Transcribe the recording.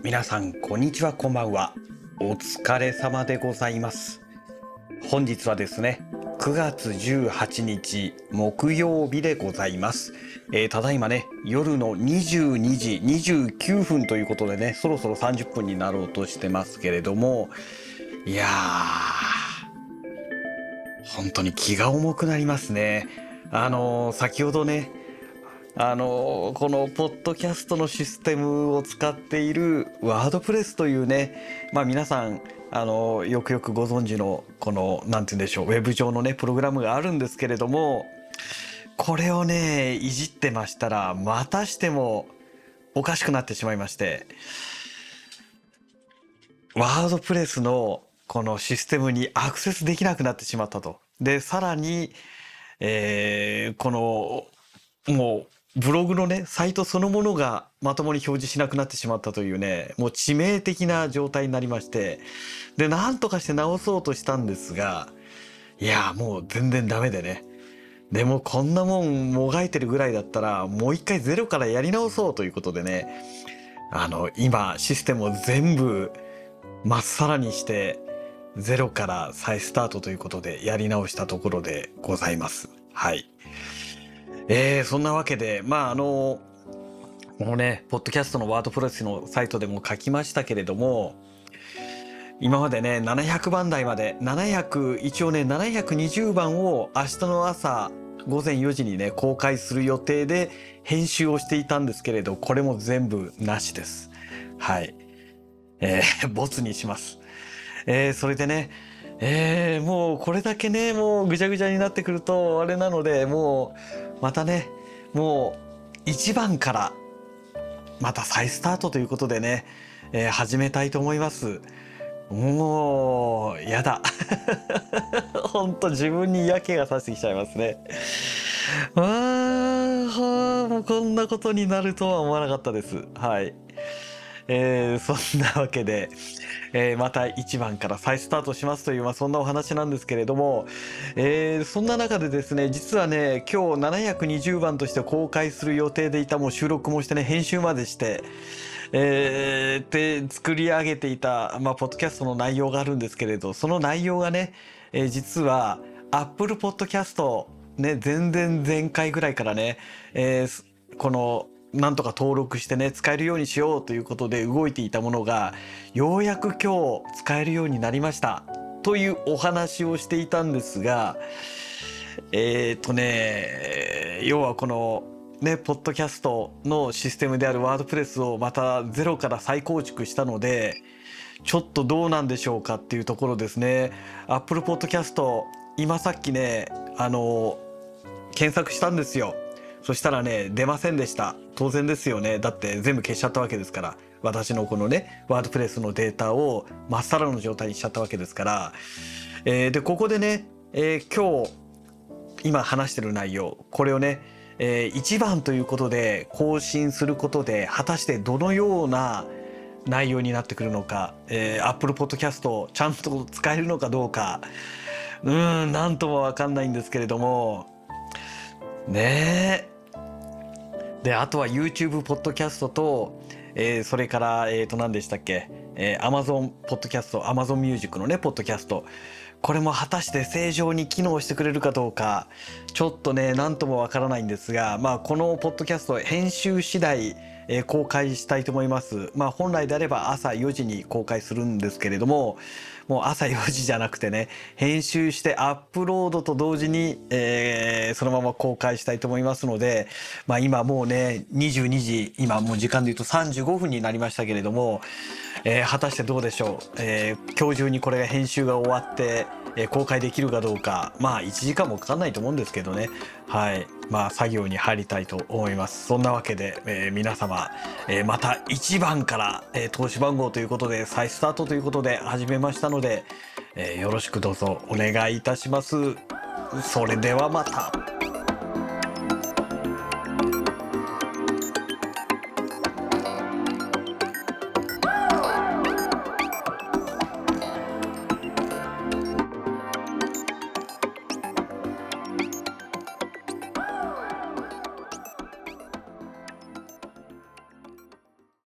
皆さんこんにちは、こんばんは。お疲れ様でございます。本日はですね、9月18日木曜日でございます。ただいまね、夜の22時29分ということでね、そろそろ30分になろうとしてますけれども、いや本当に気が重くなりますね。先ほどね、このポッドキャストのシステムを使っているワードプレスというね、皆さんよくよくご存知のこのなんて言うんでしょう、ウェブ上のねプログラムがあるんですけれども、これをねいじってましたらまたしてもおかしくなってしまいまして、ワードプレスのこのシステムにアクセスできなくなってしまったと。でさらに、このもうブログのねサイトそのものがまともに表示しなくなってしまったというね、もう致命的な状態になりまして、でなんとかして直そうとしたんですが、いやもう全然ダメでね、でもこんなもんもがいてるぐらいだったらもう一回ゼロからやり直そうということでね、今システムを全部まっさらにしてゼロから再スタートということでやり直したところでございます。はい。そんなわけでもうねポッドキャストのワードプレスのサイトでも書きましたけれども、今までね700番台まで一応ね720番を明日の朝午前4時にね公開する予定で編集をしていたんですけれど、これも全部なしです。はい。ボツにします。それでね、もうこれだけねもうぐちゃぐちゃになってくるとあれなので、もうまたねもう1番からまた再スタートということでね、始めたいと思います。もうやだほんと自分に嫌気がさしてきちゃいますね。もうこんなことになるとは思わなかったです。はい。そんなわけで、また1番から再スタートしますという、そんなお話なんですけれども、そんな中でですね、実はね今日720番として公開する予定でいた、もう収録もしてね編集までして、で作り上げていた、ポッドキャストの内容があるんですけれど、その内容がね、実は Apple Podcast ね、前回ぐらいからね、このなんとか登録してね使えるようにしようということで動いていたものがようやく今日使えるようになりましたというお話をしていたんですが、要はこのねポッドキャストのシステムであるワードプレスをまたゼロから再構築したので、ちょっとどうなんでしょうかっていうところですね。 Apple Podcast 今さっきね検索したんですよ。そしたらね出ませんでした。当然ですよね、だって全部消しちゃったわけですから、私のこのねワードプレスのデータをまっさらの状態にしちゃったわけですから、でここでね、今日今話してる内容、これをね、1番ということで更新することで果たしてどのような内容になってくるのか、Apple Podcast ちゃんと使えるのかどうか、なんとも分かんないんですけれどもね。であとは YouTube ポッドキャストと、それから何でしたっけ、Amazon ポッドキャスト、Amazon Music のねポッドキャスト、これも果たして正常に機能してくれるかどうかちょっとね何ともわからないんですが、このポッドキャスト編集次第、公開したいと思います。本来であれば朝4時に公開するんですけれども、もう朝4時じゃなくてね編集してアップロードと同時に、そのまま公開したいと思いますので、今もうね22時、今もう時間で言うと35分になりましたけれども、果たしてどうでしょう、今日中にこれが編集が終わって、公開できるかどうか、1時間もかかんないと思うんですけどね。はい。作業に入りたいと思います。そんなわけで、皆様、また1番から、投資番号ということで再スタートということで始めましたので、よろしくどうぞお願いいたします。それではまた。